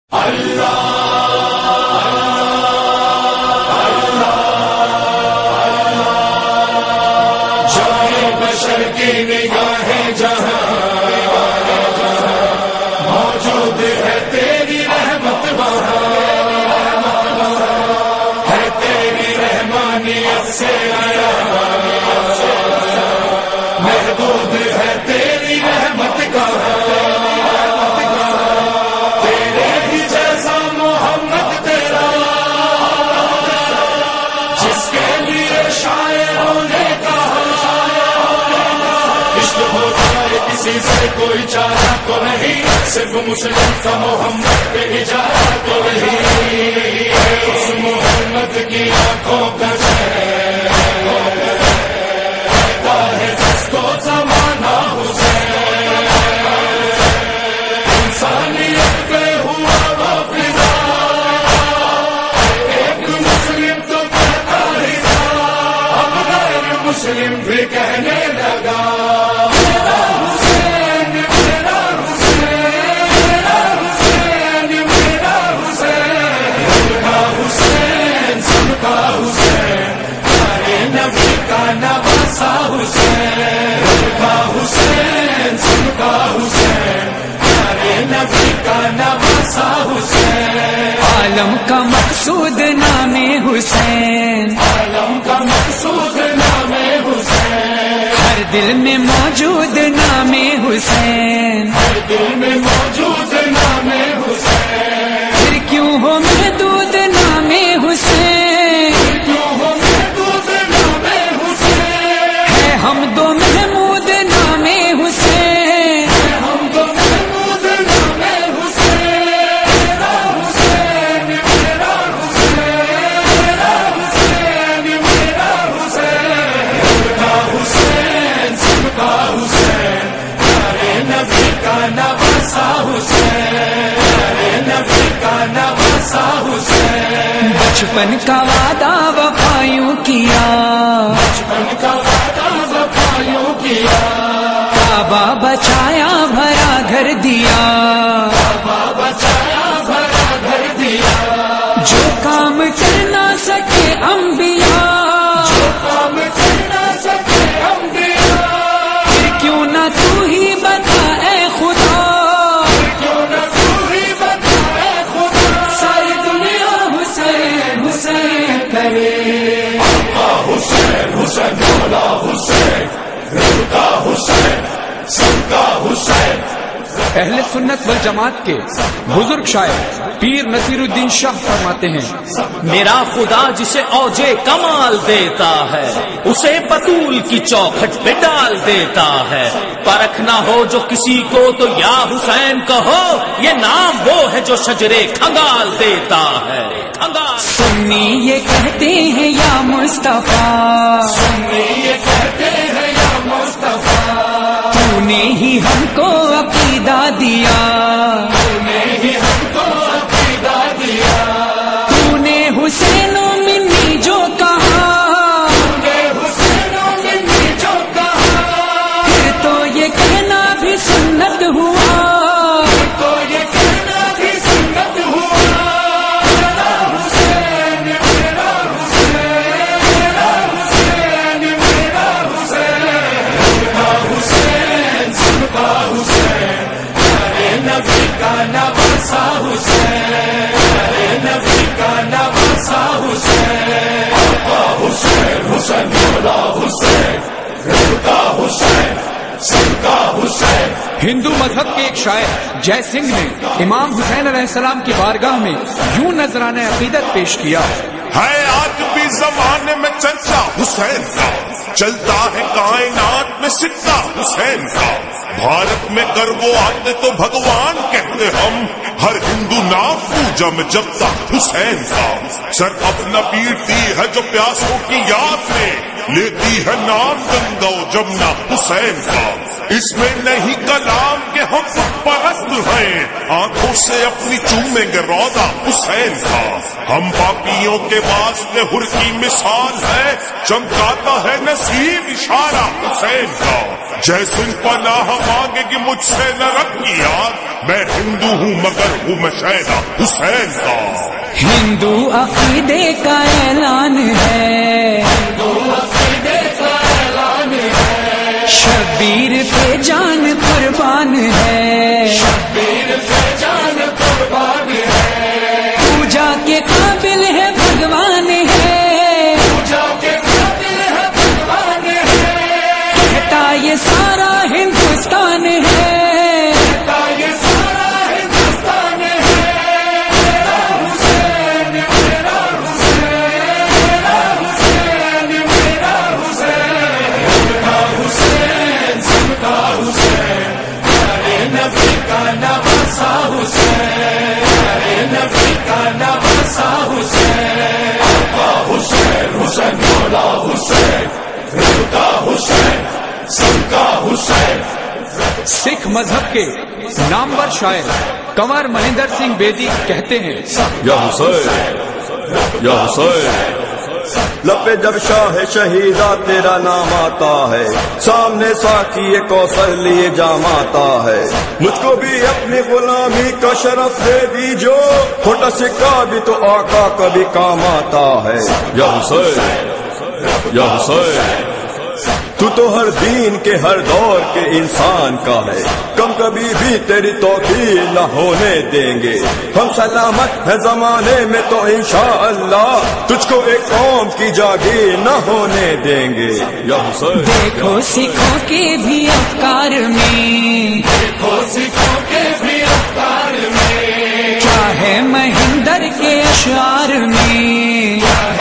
جائے بشر کی نگاہیں جہاں موجود ہے تیری رحمت وہاں ہے تیری رحمانیت سے آیا محدود ہے تیری رحمت کا تیرے ہی جیسا محمد تیرا جس کے لیے شاعروں نے کہا عشق ہوتا ہے کسی سے کوئی چارہ تو نہیں صرف مسلم کا محمد پہ اجازہ تو نہیں اس محمد کی آنکھوں کا شہر کہتا ہے جس کو زمانہ حسین انسانیت پہ ہوا وہ فضا ایک مسلم تو کہتا ہی تھا اب غیر مسلم بھی کہنے لگا عالم کا مقصود نام حسین عالم کا مقصود نام حسین ہر دل میں موجود نام حسین ہر دل میں موجود نام حسین پھر کیوں ہو محدود نام حسین کیوں ہو محدود نام حسین ہے ہم دو محمود نام حسین ہم تو محمود نام حسین میرا حسین میرا حسین میرا حسین میرا حسین سب کا حسین پیارے نبی کا نواسا حسین پیارے نبی کا نواسا حسین بچپن کا وعدہ وفایوں کیا بچپن کا وعدہ وفایوں کیا کعبہ بچایا بھرا گھر دیا بابا بچایا بھرا گھر دیا جو کام کر نہ سکے انبیاء کام کرنا سکے انبیاء پھر کیوں نہ تو ہی بتا اے خدا کیوں نہ تو ہی بتائے خدا ساری دنیا حسین حسین کرے حسین حسین مولا حسین رب کا حسین سب کا حسین اہل سنت والجماعت کے بزرگ شاعر پیر نصیر الدین شاہ فرماتے ہیں میرا خدا جسے اوجے کمال دیتا ہے اسے بطول کی چوکھٹ پہ ڈال دیتا ہے پرکھ نہ ہو جو کسی کو تو یا حسین کہو یہ نام وہ ہے جو شجرے کھنگال دیتا ہے سنی یہ کہتے ہیں یا مصطفیٰ سنی یہ کہتے ہیں یا مصطفیٰ تو نے ہی ہم کو عقیدہ دیا نے ہی ہم کو عقیدہ دیا تو نے حسین و منی جو کہا نے حسین و منی جو کہا پھر تو یہ کہنا بھی سنت ہوا تو یہ کہنا بھی سنت ہوا میرا حسین میرا حسین میرا حسین میرا حسین سب کا حسین پیارے نبی کا نواسا حسین پیارے نبی کا نواسا حسین آقا حسین حسین مولا حسین رب کا حسین سب کا حسین ہندو مذہب کے ایک شاعر جے سنگھ نے امام حسین علیہ السلام کی بارگاہ میں یوں نذرانہ عقیدت پیش کیا ہے آج بھی زمانے میں چرچا حسین کا چلتا ہے کائنات میں سکہ حسین کا بھارت میں گرو آتے تو بھگوان کہتے ہم ہر ہندو نام پوجا میں جبتا حسین کا سر اپنا پیٹتی ہے جو پیاسوں کی یاد میں لیتی ہے نام گنگا و جمنا حسین کا اس میں نہیں کلام کہ ہم پرست ہیں آنکھوں سے اپنی چومیں گے روضہ حسین کا ہم پاپیوں کے واسطے ہر کی مثال ہے چمکاتا ہے نصیب اشارہ حسین کا جیسے پناہ مانگے گی مجھ سے نہ رکھ یاد میں ہندو ہوں مگر ہوں میں شہدا حسین کا. ہندو عقیدے کا اعلان ہے، شبیر پہ جان قربان ہے، پوجا کے قابل ہے بھگوان ہے، کہتا یہ سارا ہندوستان ہے، سکھ مذہب کے نامور شاعر کنور مہندر سنگھ بیدی کہتے ہیں، یا حسین یا حسین، لپے جب شاہ شہیدہ تیرا نام آتا ہے، سامنے ساقی کوثر لیے جام آتا ہے، مجھ کو بھی اپنی غلامی کا شرف دے دیجو، چھوٹا سکہ بھی تو آقا کبھی کام آتا ہے. یا حسین یا حسین، تو تو ہر دین کے ہر دور کے انسان کا ہے، کم کبھی بھی تیری توقیر نہ ہونے دیں گے، ہم سلامت ہے زمانے میں تو انشاءاللہ تجھ کو ایک قوم کی جاگیر نہ ہونے دیں گے. یا حسین دیکھو سکھوں کے بھی افکار میں، کیا ہے مہندر کے اشعار میں،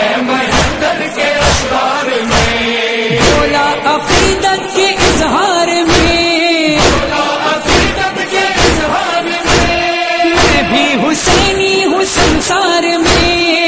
بولا عقیدت کے اظہار میں، میں بھی حسینی ہوں سنسار میں،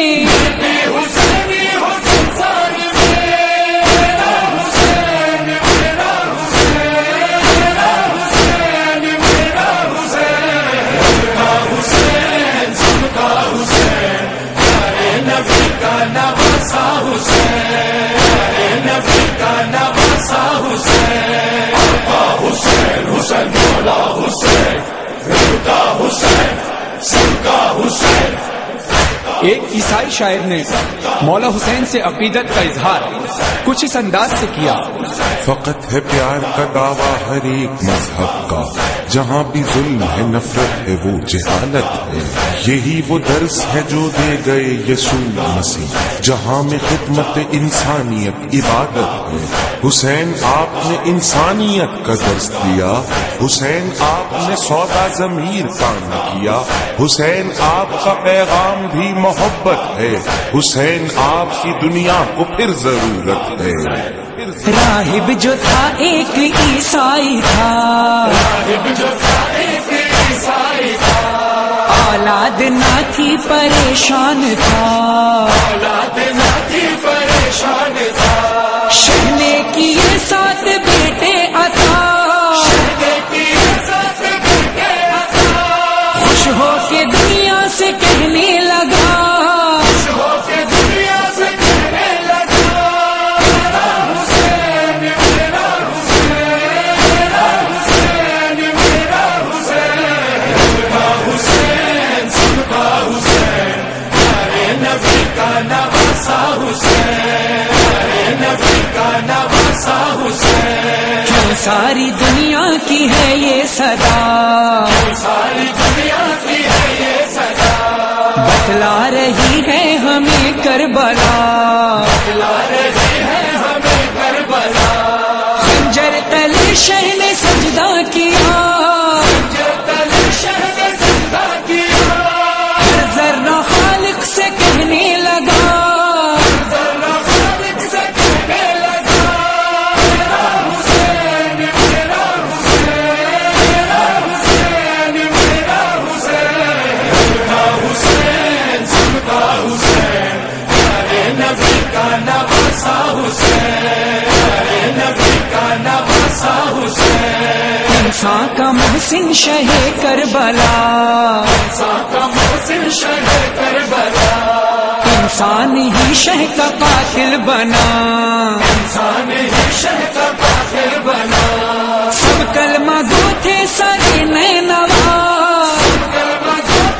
ایک عیسائی شاعر نے مولا حسین سے عقیدت کا اظہار کچھ اس انداز سے کیا، فقط ہے پیار کا دعویٰ ہر ایک مذہب کا، جہاں بھی ظلم ہے نفرت ہے وہ جہالت ہے، یہی وہ درس ہے جو دے گئے یسوع مسیح، جہاں میں خدمت انسانیت عبادت ہے. حسین آپ نے انسانیت کا درس دیا، حسین آپ نے سودا ضمیر کا نہ کیا، حسین آپ کا پیغام بھی محبت ہے، حسین آپ کی دنیا کو پھر ضرورت ہے. راہب جو تھا ایک عیسائی تھا، اولاد نہ تھی پریشان تھا، شہ نے کیے 7 بیٹے عطا، خوش ہو کے دنیا سے کہنے لگا، کیوں ساری دنیا کی ہے یہ صدا، بتلا رہی ہے ہمیں کربلا، خنجر تلے شہ نے سجدہ کیا، ہر ذرہ خالق سے کہنے لگا، انسان کا محسن شہ کربلا، انسان ہی شہ کا قاتل بنا، سب کلمہ گو تھے سارے نینوا،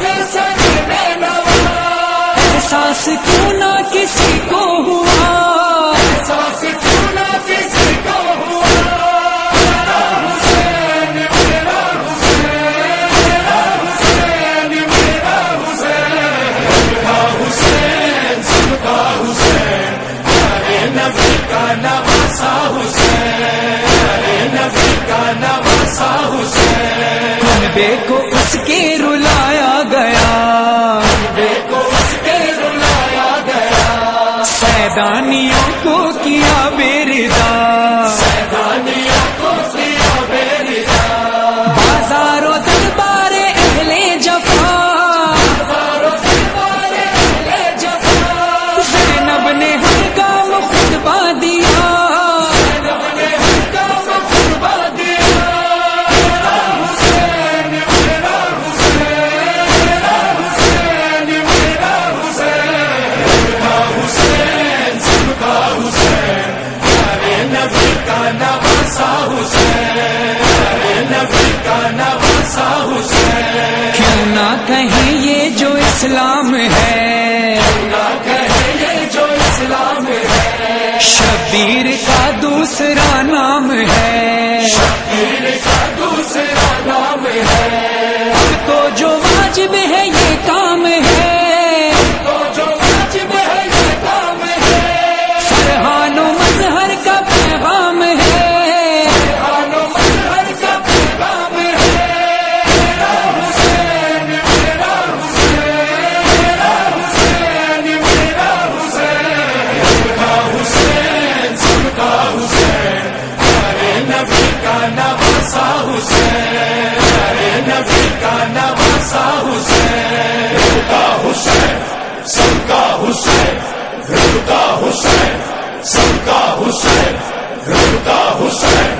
نہ کہیں یہ جو اسلام ہے، نہ کہیں یہ جو اسلام ہے، شبیر کا دوسرا نام ہے، شبیر کا دوسرا نام ہے، اب تو جو واجب ہے یہ کام ہے، تو جو واجب ہے یہ کام ہے، فرحان و مظہر کا پیغام ہے، فرحان و مظہر کا پیغام ہے، میرا حسین میرا حسین میرا حسین میرا حسین، سب کا حسین سب کا حسین، پیارے نبی کا نواسا حسین، پیارے نبی کا نواسا حسین، سب کا حسین سب کا حسین، رب کا حسین سب کا حسین، رب کا حسین